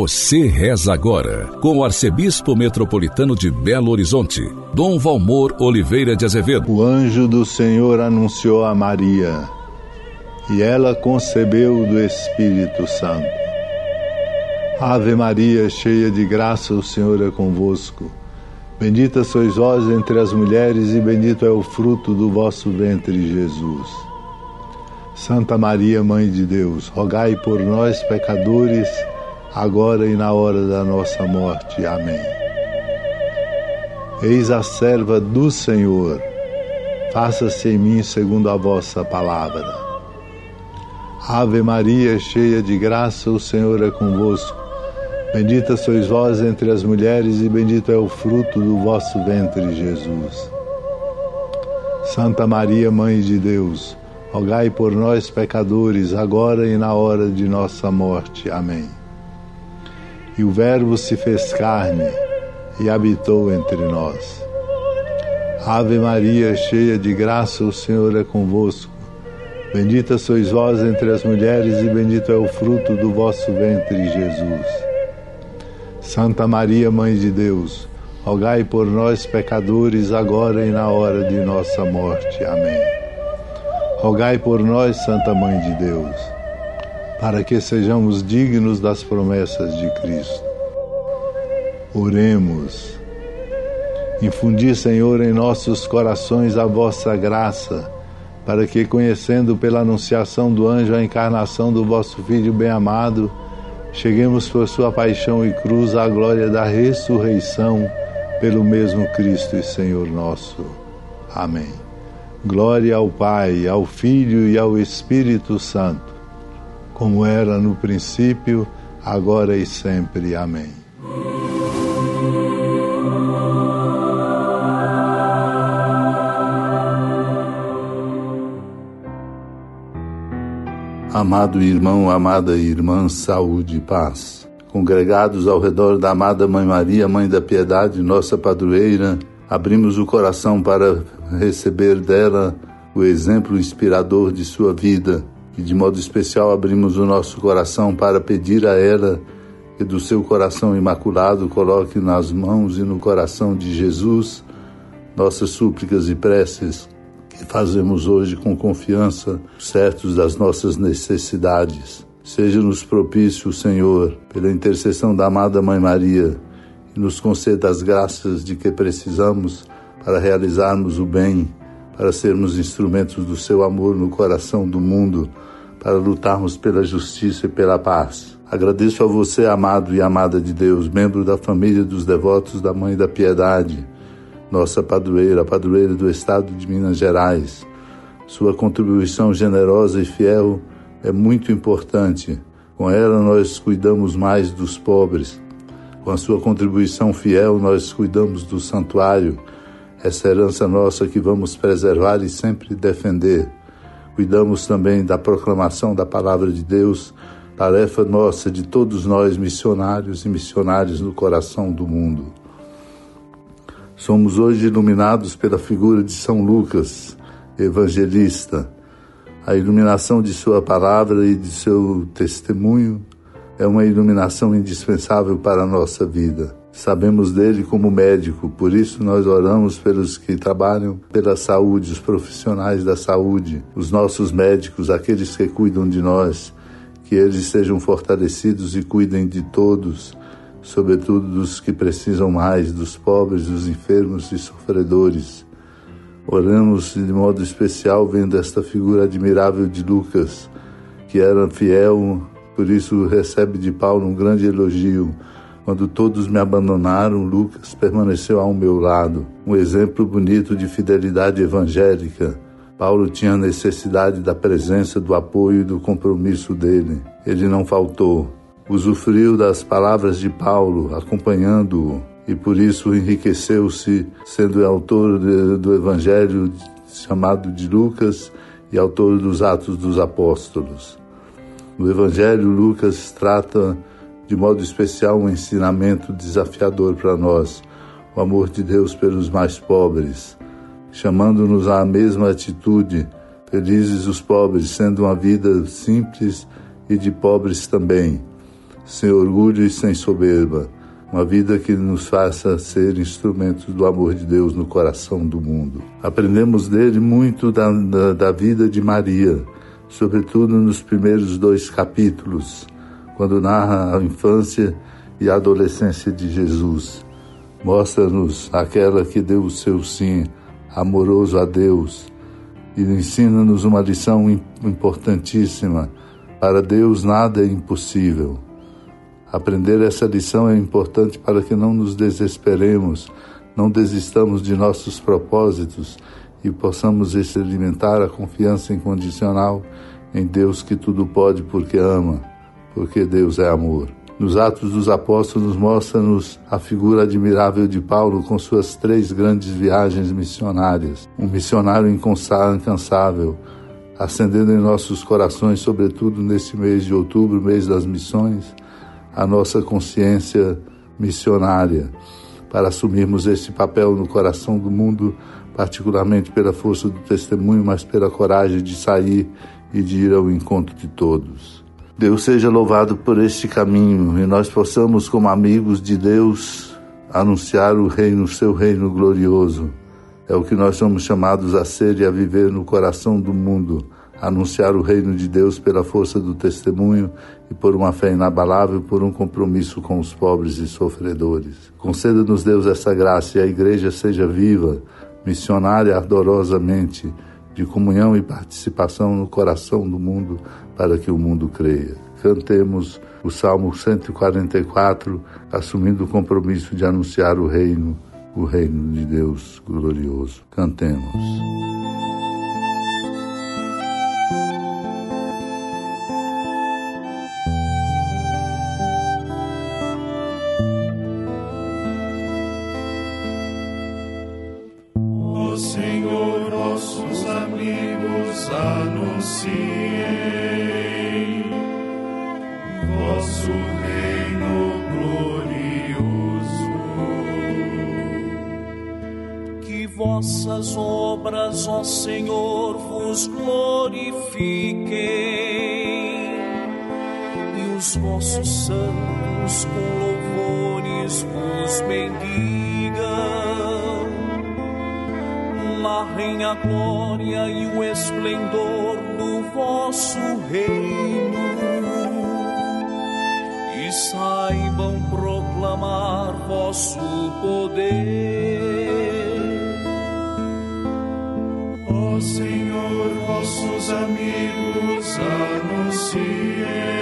Você reza agora com o arcebispo metropolitano de Belo Horizonte, Dom Valmor Oliveira de Azevedo. O anjo do Senhor anunciou a Maria, e ela concebeu do Espírito Santo. Ave Maria, cheia de graça, o Senhor é convosco. Bendita sois vós entre as mulheres, e bendito é o fruto do vosso ventre, Jesus. Santa Maria, Mãe de Deus, rogai por nós, pecadores, agora e na hora da nossa morte. Amém. Eis a serva do Senhor, faça-se em mim segundo a vossa palavra. Ave Maria, cheia de graça, o Senhor é convosco. Bendita sois vós entre as mulheres, e bendito é o fruto do vosso ventre, Jesus. Santa Maria, Mãe de Deus, rogai por nós, pecadores, agora e na hora de nossa morte. Amém. E o Verbo se fez carne e habitou entre nós. Ave Maria, cheia de graça, o Senhor é convosco. Bendita sois vós entre as mulheres, e bendito é o fruto do vosso ventre, Jesus. Santa Maria, Mãe de Deus, rogai por nós, pecadores, agora e na hora de nossa morte. Amém. Rogai por nós, Santa Mãe de Deus, para que sejamos dignos das promessas de Cristo. Oremos. Infundi, Senhor, em nossos corações a vossa graça, para que, conhecendo pela anunciação do anjo a encarnação do vosso Filho bem-amado, cheguemos por sua paixão e cruz à glória da ressurreição, pelo mesmo Cristo e Senhor nosso. Amém. Glória ao Pai, ao Filho e ao Espírito Santo, como era no princípio, agora e sempre. Amém. Amado irmão, amada irmã, saúde e paz. Congregados ao redor da amada Mãe Maria, Mãe da Piedade, nossa padroeira, abrimos o coração para receber dela o exemplo inspirador de sua vida, e de modo especial abrimos o nosso coração para pedir a ela que do seu coração imaculado coloque nas mãos e no coração de Jesus nossas súplicas e preces, que fazemos hoje com confiança, certos das nossas necessidades. Seja-nos propício, Senhor, pela intercessão da amada Mãe Maria, e nos conceda as graças de que precisamos para realizarmos o bem, para sermos instrumentos do seu amor no coração do mundo, para lutarmos pela justiça e pela paz. Agradeço a você, amado e amada de Deus, membro da família dos devotos da Mãe da Piedade, nossa padroeira, a padroeira do estado de Minas Gerais. Sua contribuição generosa e fiel é muito importante. Com ela nós cuidamos mais dos pobres. Com a sua contribuição fiel nós cuidamos do santuário, essa herança nossa que vamos preservar e sempre defender. Cuidamos também da proclamação da palavra de Deus, tarefa nossa de todos nós missionários e missionárias no coração do mundo. Somos hoje iluminados pela figura de São Lucas, evangelista. A iluminação de sua palavra e de seu testemunho é uma iluminação indispensável para a nossa vida. Sabemos dele como médico, por isso nós oramos pelos que trabalham pela saúde, os profissionais da saúde, os nossos médicos, aqueles que cuidam de nós, que eles sejam fortalecidos e cuidem de todos, sobretudo dos que precisam mais, dos pobres, dos enfermos e sofredores. Oramos de modo especial vendo esta figura admirável de Lucas, que era fiel, por isso recebe de Paulo um grande elogio. Quando todos me abandonaram, Lucas permaneceu ao meu lado. Um exemplo bonito de fidelidade evangélica. Paulo tinha necessidade da presença, do apoio e do compromisso dele. Ele não faltou. Usufruiu das palavras de Paulo, acompanhando-o, e por isso enriqueceu-se, sendo autor do Evangelho chamado de Lucas e autor dos Atos dos Apóstolos. No Evangelho, Lucas trata de modo especial um ensinamento desafiador para nós, o amor de Deus pelos mais pobres, chamando-nos à mesma atitude, felizes os pobres, sendo uma vida simples e de pobres também. sem orgulho e sem soberba. Uma vida que nos faça ser instrumentos do amor de Deus no coração do mundo. Aprendemos dele muito da vida de Maria, sobretudo nos primeiros 2 capítulos, quando narra a infância e a adolescência de Jesus. Mostra-nos aquela que deu o seu sim, amoroso a Deus, e ensina-nos uma lição importantíssima. Para Deus nada é impossível. Aprender essa lição é importante para que não nos desesperemos, não desistamos de nossos propósitos e possamos experimentar a confiança incondicional em Deus que tudo pode porque ama, porque Deus é amor. Nos Atos dos Apóstolos mostra-nos a figura admirável de Paulo com suas 3 grandes viagens missionárias. Um missionário incansável, acendendo em nossos corações, sobretudo nesse mês de outubro, mês das missões, a nossa consciência missionária, para assumirmos esse papel no coração do mundo, particularmente pela força do testemunho, mas pela coragem de sair e de ir ao encontro de todos. Deus seja louvado por este caminho e nós possamos, como amigos de Deus, anunciar o seu reino glorioso. É o que nós somos chamados a ser e a viver no coração do mundo, anunciar o reino de Deus pela força do testemunho e por uma fé inabalável, por um compromisso com os pobres e sofredores. Conceda-nos, Deus, essa graça e a igreja seja viva, missionária ardorosamente, de comunhão e participação no coração do mundo, para que o mundo creia. Cantemos o Salmo 144, assumindo o compromisso de anunciar o reino de Deus glorioso. Cantemos. Senhor, nossos amigos, anunciem vosso reino glorioso. Que vossas obras, ó Senhor, vos glorifiquem e os vossos santos com louvores vos bendigam. Narrem a glória e o esplendor do vosso reino e saibam proclamar vosso poder. Ó Senhor, vossos amigos anunciem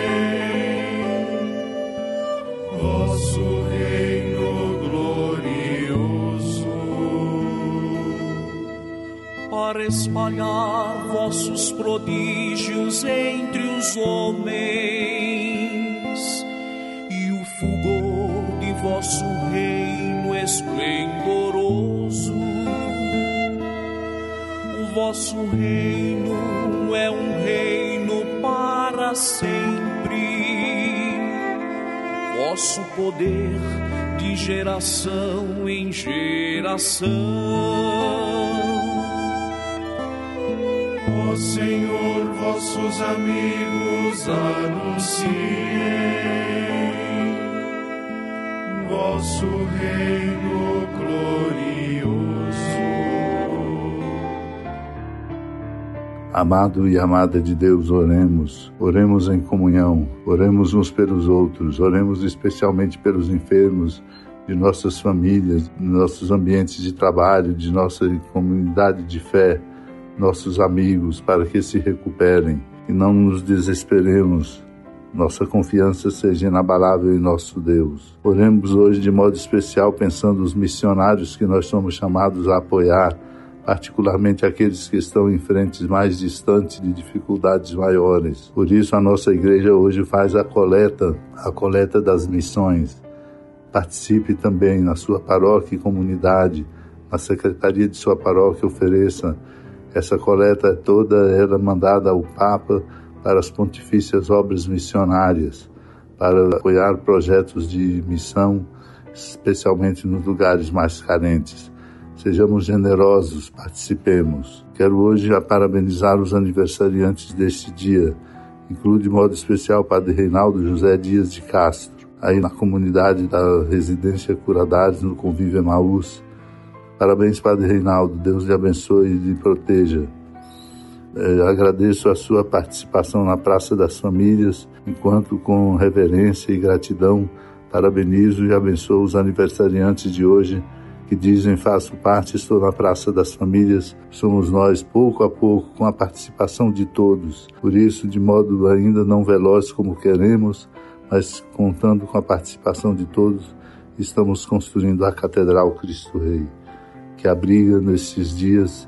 vosso reino glorioso. Para espalhar vossos prodígios entre os homens e o fulgor de vosso reino esplendoroso. O vosso reino é um reino para sempre, vosso poder de geração em geração. Ó Senhor, vossos amigos anunciem vosso reino glorioso. Amado e amada de Deus, oremos em comunhão, oremos uns pelos outros, oremos especialmente pelos enfermos de nossas famílias, de nossos ambientes de trabalho, de nossa comunidade de fé, nossos amigos, para que se recuperem e não nos desesperemos. Nossa confiança seja inabalável em nosso Deus. Oremos hoje de modo especial pensando nos missionários que nós somos chamados a apoiar, particularmente aqueles que estão em frentes mais distantes de dificuldades maiores. Por isso a nossa igreja hoje faz a coleta das missões. Participe também na sua paróquia e comunidade, na secretaria de sua paróquia, ofereça. Essa coleta é toda ela mandada ao Papa para as pontifícias obras missionárias, para apoiar projetos de missão, especialmente nos lugares mais carentes. Sejamos generosos, participemos. Quero hoje parabenizar os aniversariantes deste dia, Inclui de modo especial o Padre Reinaldo José Dias de Castro, aí na comunidade da Residência Curadares, no Convívio Emaús. Parabéns, Padre Reinaldo, Deus lhe abençoe e lhe proteja. Agradeço a sua participação na Praça das Famílias, enquanto com reverência e gratidão parabenizo e abençoo os aniversariantes de hoje, que dizem: faço parte, estou na Praça das Famílias. Somos nós, pouco a pouco, com a participação de todos. Por isso, de modo ainda não veloz como queremos, mas contando com a participação de todos, estamos construindo a Catedral Cristo Rei, que abriga nesses dias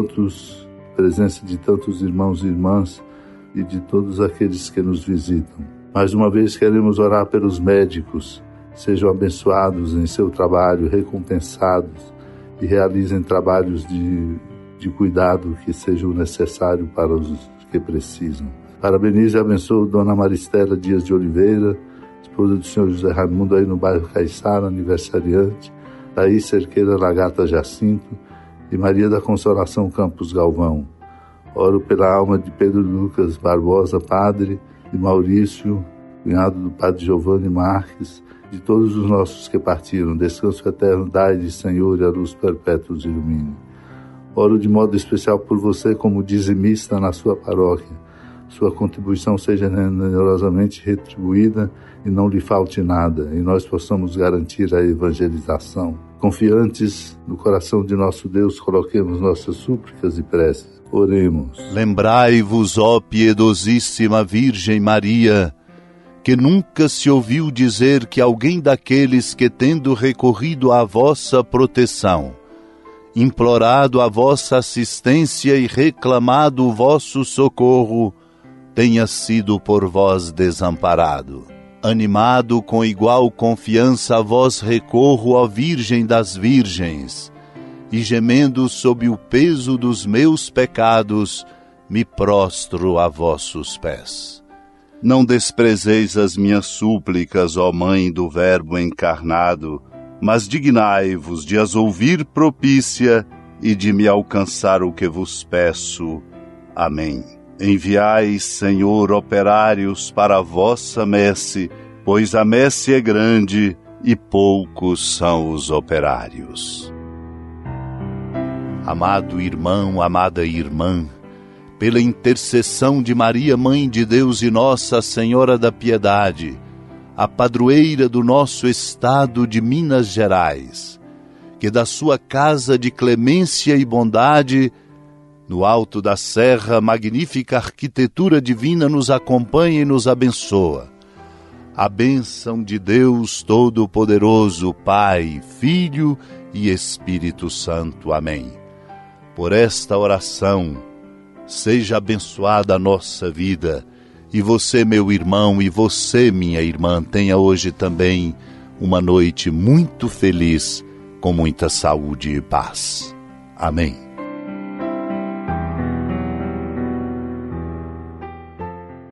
presença de tantos irmãos e irmãs e de todos aqueles que nos visitam. Mais uma vez queremos orar pelos médicos, sejam abençoados em seu trabalho, recompensados e realizem trabalhos de cuidado que sejam necessários para os que precisam. Parabenizo e abençoo Dona Maristela Dias de Oliveira, esposa do Senhor José Raimundo, aí no bairro Caiçara, aniversariante, Thaís Cerqueira Lagata Jacinto e Maria da Consolação Campos Galvão. Oro pela alma de Pedro Lucas Barbosa, padre, de Maurício, cunhado do Padre Giovanni Marques, de todos os nossos que partiram. Descanso eterno dai-lhe, Senhor, e a luz perpétua os ilumine. Oro de modo especial por você como dizimista na sua paróquia. Sua contribuição seja generosamente retribuída e não lhe falte nada, e nós possamos garantir a evangelização. Confiantes no coração de nosso Deus, coloquemos nossas súplicas e preces. Oremos. Lembrai-vos, ó piedosíssima Virgem Maria, que nunca se ouviu dizer que alguém daqueles que, tendo recorrido à vossa proteção, implorado a vossa assistência e reclamado o vosso socorro, tenha sido por vós desamparado. Animado com igual confiança a vós recorro, ó Virgem das Virgens, e gemendo sob o peso dos meus pecados, me prostro a vossos pés. Não desprezeis as minhas súplicas, ó Mãe do Verbo encarnado, mas dignai-vos de as ouvir propícia e de me alcançar o que vos peço. Amém. Enviai, Senhor, operários para a vossa messe, pois a messe é grande e poucos são os operários. Amado irmão, amada irmã, pela intercessão de Maria, Mãe de Deus e Nossa Senhora da Piedade, a padroeira do nosso estado de Minas Gerais, que da sua casa de clemência e bondade, no alto da serra, magnífica arquitetura divina nos acompanha e nos abençoa. A bênção de Deus Todo-Poderoso, Pai, Filho e Espírito Santo. Amém. Por esta oração, seja abençoada a nossa vida, e você, meu irmão, e você, minha irmã, tenha hoje também uma noite muito feliz, com muita saúde e paz. Amém.